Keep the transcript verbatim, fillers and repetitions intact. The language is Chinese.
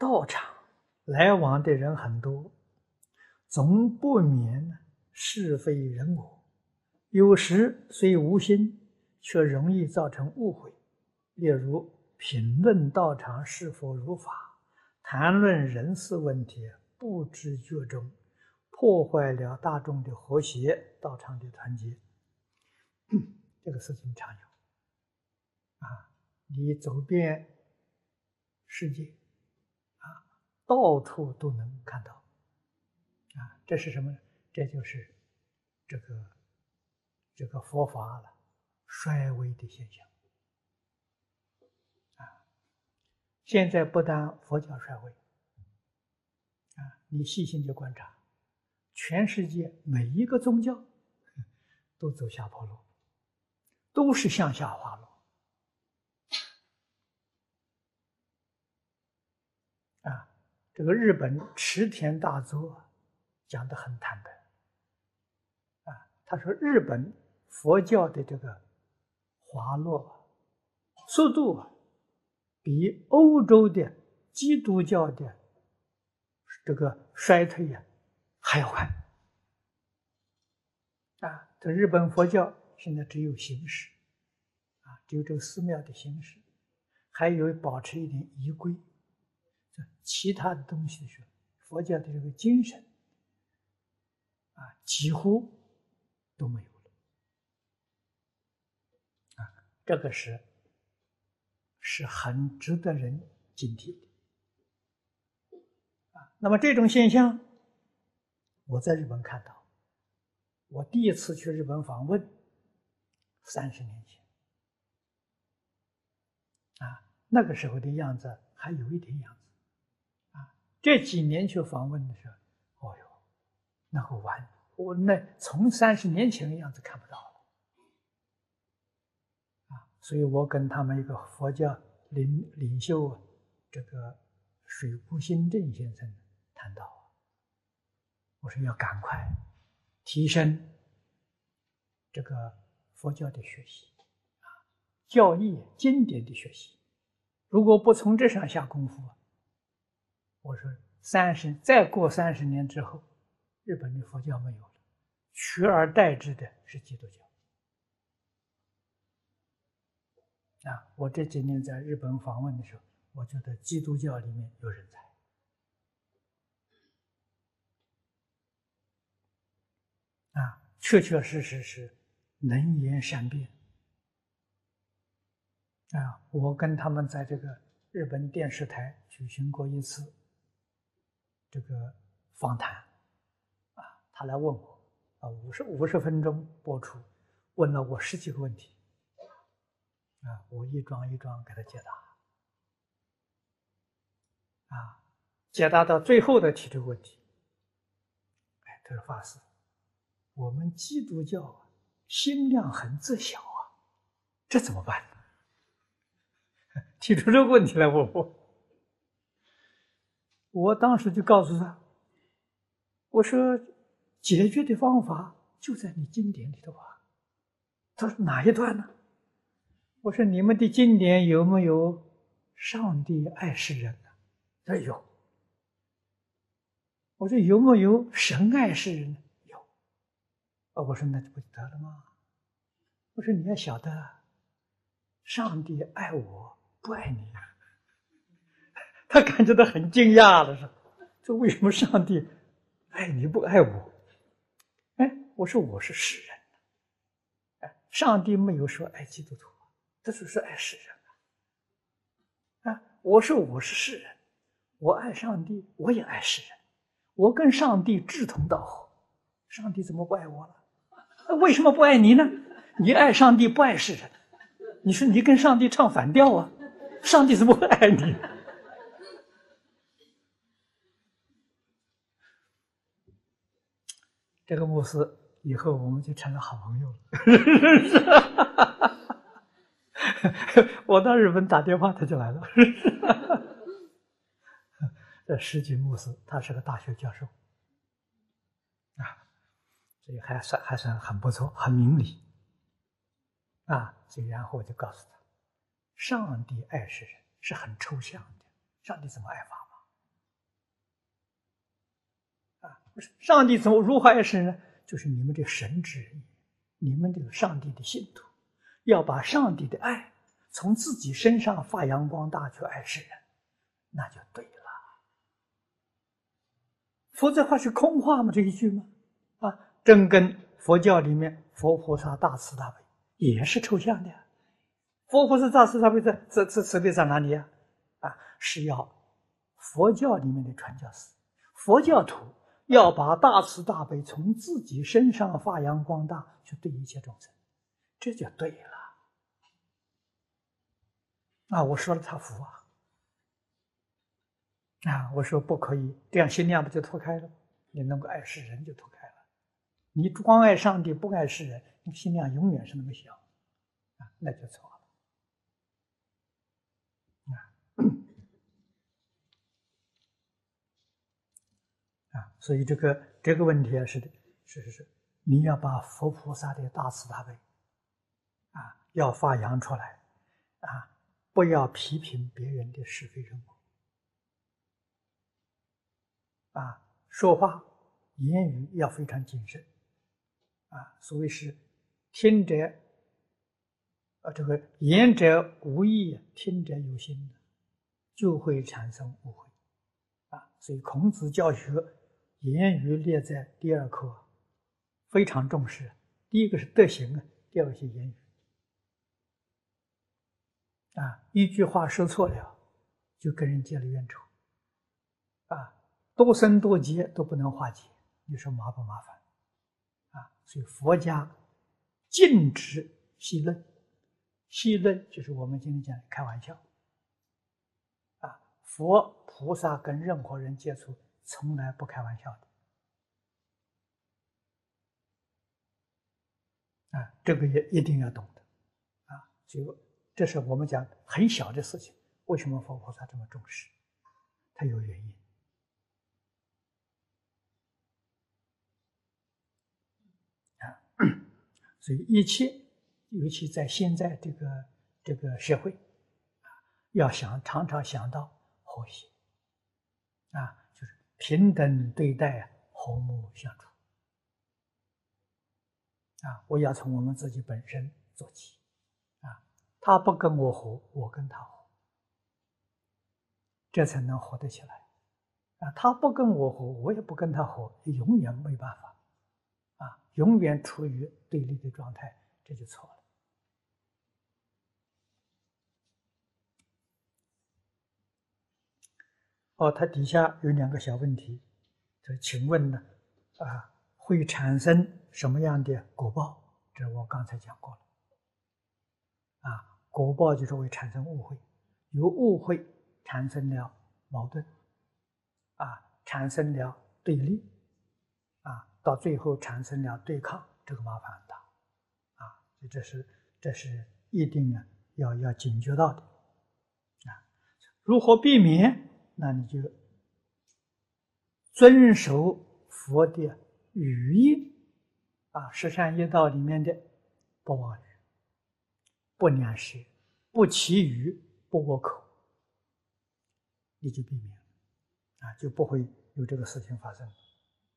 道场来往的人很多，总不免是非人我，有时虽无心，却容易造成误会。例如评论道场是否如法，谈论人事问题，不知觉中，破坏了大众的和谐，道场的团结。这个事情常有啊，你走遍世界啊，到处都能看到啊，这是什么呢？这就是这个这个佛法了衰微的现象啊。现在不但佛教衰微啊，你细心的观察，全世界每一个宗教都走下坡路，都是向下滑落啊。这个日本池田大作讲得很坦白啊，他说日本佛教的这个滑落速度比欧洲的基督教的这个衰退呀还要快啊。这日本佛教现在只有形式啊，只有这个寺庙的形式，还有保持一点仪规，其他的东西是佛教的这个精神啊，几乎都没有了啊。这个是是很值得人警惕的啊。那么这种现象，我在日本看到，我第一次去日本访问，三十年前啊，那个时候的样子还有一点样子啊。这几年去访问的时候，哦哟，那个完，我那从三十年前的样子看不到了啊。所以我跟他们一个佛教领领袖，这个水谷新正先生谈到，我说要赶快提升这个佛教的学习啊，教义经典的学习。如果不从这上下功夫，我说三十再过三十年之后，日本的佛教没有了，取而代之的是基督教啊。我这几年在日本访问的时候，我觉得基督教里面有人才啊，确确实实是能言善辩啊。我跟他们在这个日本电视台举行过一次这个访谈啊，他来问我啊，五十五十分钟播出，问了我十几个问题啊，我一桩一桩给他解答啊，解答到最后的提出问题，哎，他说法师，我们基督教啊，心量很自小啊，这怎么办？提出这个问题来问我，我当时就告诉他，我说解决的方法就在你经典里头啊。他说哪一段呢？我说你们的经典有没有上帝爱世人呢？他说有。我说有没有神爱世人呢？有。啊，我说那就不得了吗？我说你要晓得，上帝爱我不爱你。他感觉到很惊讶了，说这为什么上帝爱你不爱我？哎，我说我是世人，哎，上帝没有说爱基督徒，他只是爱世人啊。我说我是世人，我爱上帝，我也爱世人，我跟上帝志同道合，上帝怎么不爱我了？为什么不爱你呢？你爱上帝不爱世人，你说你跟上帝唱反调啊，上帝怎么会爱你？这个牧师以后我们就成了好朋友了。我到日本打电话他就来了。这石井牧师他是个大学教授啊，所以还算还算很不错，很明理啊。所以然后我就告诉他，上帝爱世人是很抽象的，上帝怎么爱法吗？ 上帝怎么如何爱世人呢？就是你们这神之人，你们这个上帝的信徒，要把上帝的爱从自己身上发扬光大，去爱世人，那就对了。否则话是空话吗？这一句吗？啊，正跟佛教里面佛菩萨大慈大悲也是抽象的呀。佛菩萨大慈大悲在这这慈悲在哪里呀？啊，是要佛教里面的传教士、佛教徒要把大慈大悲从自己身上发扬光大，去对一切众生，这就对了。啊，我说了他服啊。啊，我说不可以，这样心量不就脱开了？你能够爱世人就脱开了。你光爱上帝不爱世人，你心量永远是那么小，啊，那就错了。啊，啊，所以这个这个问题啊，是的，是是是，你要把佛菩萨的大慈大悲，啊，要发扬出来，啊，不要批评别人的是非人我，啊，说话言语要非常谨慎，啊，所谓是听者，呃，这个言者无意，听者有心的，就会产生误会，啊，所以孔子教学言语列在第二课，非常重视。第一个是德行啊，第二个是言语，啊，一句话说错了，就跟人结了冤仇，啊，多生多劫都不能化解，你说麻不麻烦？啊，所以佛家禁止戏论，戏论就是我们今天讲的开玩笑，啊，佛菩萨跟任何人接触从来不开玩笑的，啊，这个也一定要懂得，啊，所以这是我们讲很小的事情，为什么佛菩萨这么重视？它有原因。所以一切，尤其在现在这个这个社会，啊，要想常常想到和谐，啊，就是平等对待，和睦相处，啊，我要从我们自己本身做起，啊，他不跟我和，我跟他和，这才能合得起来，啊，他不跟我和，我也不跟他和，永远没办法。啊，永远处于对立的状态，这就错了。哦，它底下有两个小问题，这请问呢，啊，会产生什么样的果报？这我刚才讲过了。啊，果报就是会产生误会，由误会产生了矛盾，啊，产生了对立，啊，到最后产生了对抗，这个麻烦很大，啊，所以这是这是一定啊要要警觉到的，啊，如何避免？那你就遵守佛的语义，啊，十善业道里面的不妄语、不两舌、不绮语、不恶口，你就避免了，啊，就不会有这个事情发生。